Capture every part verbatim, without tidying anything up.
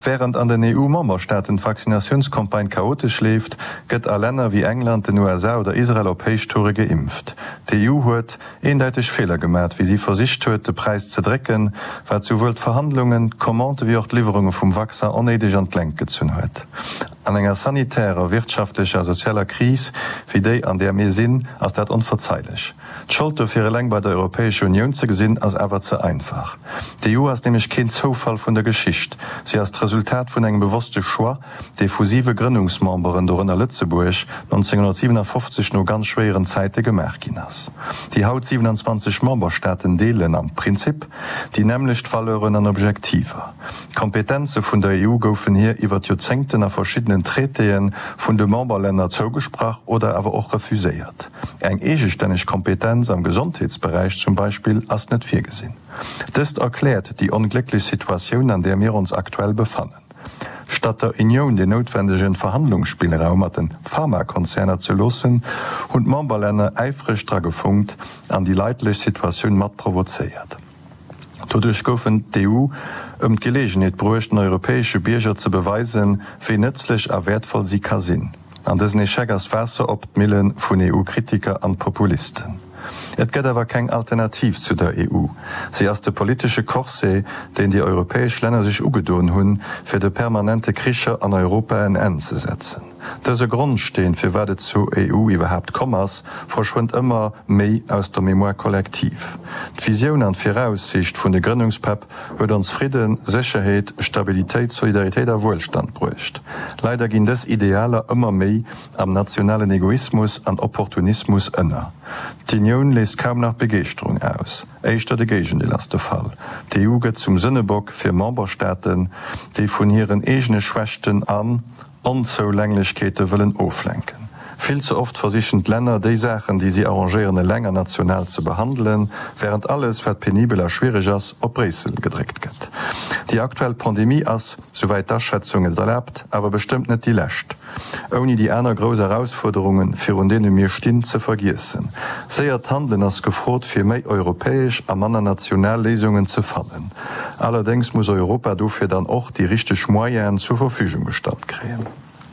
Während an den E U-Memberstaaten Vaccinationskampagne chaotisch läuft, gëtt a Länder wie England, den U S A oder Israel op Heichtore geimpft. Die E U huet eendeutig Fehler gemacht, wie sie versicht huet, den Preis zu drecken, wat sowohl Verhandlungen, Kommande wie auch die Lieferungen vom Vaccin onedig an Lenk gezünn huet. An enger sanitärer, wirtschaftlicher, sozialer Krise wie déi an der mir sinn, ass dat unverzeihlich. D'Schuld fir leng bei der Europäische Union ze gesinn as ewer ze einfach. Die E U ass nämlich kein Zufall vun der Geschicht. Sie as Resultat vun eng bewusste Choix, de fusive Gründungsmemberen Dornner Lützeburg neunzehnhundertsiebenundfünfzig no ganz schweren Zeite gemerk gin ass. Die haut siebenundzwanzig Memberstaaten deelen am Prinzip, die nämlich Valeuren an Objektiver. Kompetenze vun der E U goufen hier iwwer Jozengten a verschiedenen Treteen vun de Memberländer zougesprach oder awer auch refuséiert. Eng egestännig Kompetenz am Gesundheitsbereich zum Beispiel ass net vir gesinn. Das erklärt die unglückliche Situation, an der wir uns aktuell befinden. Statt der Union den notwendigen Verhandlungsspielraum hat den Pharmakonzerne zu lassen und Memberländer eifrig dran gefunkt, an die leidliche Situation mat provoziert. Dadurch goufen die E U um die Gelegenheit bruecht, europäische Bürger zu beweisen, wie nützlich a wertvoll sie kann sein. An diesen Echeggers Wasser op d'Millen vun E U-Kritiker an Populisten. Et gëtt awer keng Alternativ zu der E U. Sie ass de politische Korsee, den die europäesch Länder sich ugedoen hunn, fir de permanente Kricher an Europa en en ze setzen. Dëse Grund stehen fir wat zu E U iwwerhaupt kommers, verschwund immer méi aus der Memoire kollektiv. D'Visioun an Voraussicht vun de Gründungspap huet uns Frieden, Sicherheit, Stabilität, Solidarität a Wohlstand bruecht. Leider ginn des Idealer immer méi am nationalen Egoismus an Opportunismus ënner. Die Union lässt kaum nach Begeisterung aus. Eichter de Gegendeel ass der Fall. Die E U gëtt zum Sinnebock fir Memberstaaten, die vun ihren egene Schwächten an Unzulänglichkeiten willen auflenken. Viel zu oft versichern Länder die Sachen, die sie arrangieren, länger national zu behandeln, während alles, was penibel schwierig ist, auf Brüssel gedrückt wird. Die aktuelle Pandemie ist, soweit das Schätzungen erlaubt, aber bestimmt nicht die letzte. Ohne die anderen großen Herausforderungen, für denen wir stehen, zu vergessen. Sehr Handeln ist gefordert, für mehr europäisch an anderen Nationallösungen zu finden. Allerdings muss Europa dafür dann auch die richtigen Moyens zur Verfügung gestellt kriegen.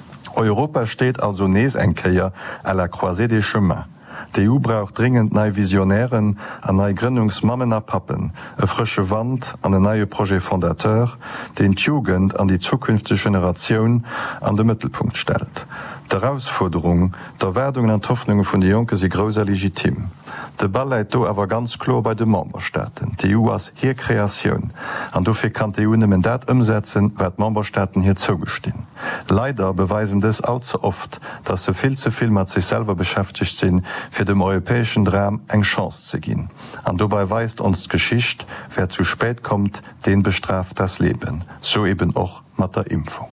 Europa steht also nees enkeier à la croisée des chemins. Die E U braucht dringend neue Visionären, an neue Gründungsmammen a Pappen, e frische Wand an ein neue Projet Fondateur, den die Jugend an die zukünftige Generation an den Mittelpunkt stellt. Die Herausforderung, der Werdungen und Hoffnungen von den Jungen sind groß legitim. Der Ball liegt da aber ganz klar bei den Memberstaaten. Die E U ist hier Kreation. Und dafür kann die E U nicht mehr das umsetzen, was die Memberstaaten hier zugestehen. Leider beweisen das allzu oft, dass sie viel zu viel mit sich selber beschäftigt sind, für den europäischen Drama eine Chance zu geben. Und dabei weist uns die Geschichte, wer zu spät kommt, den bestraft das Leben. So eben auch mit der Impfung.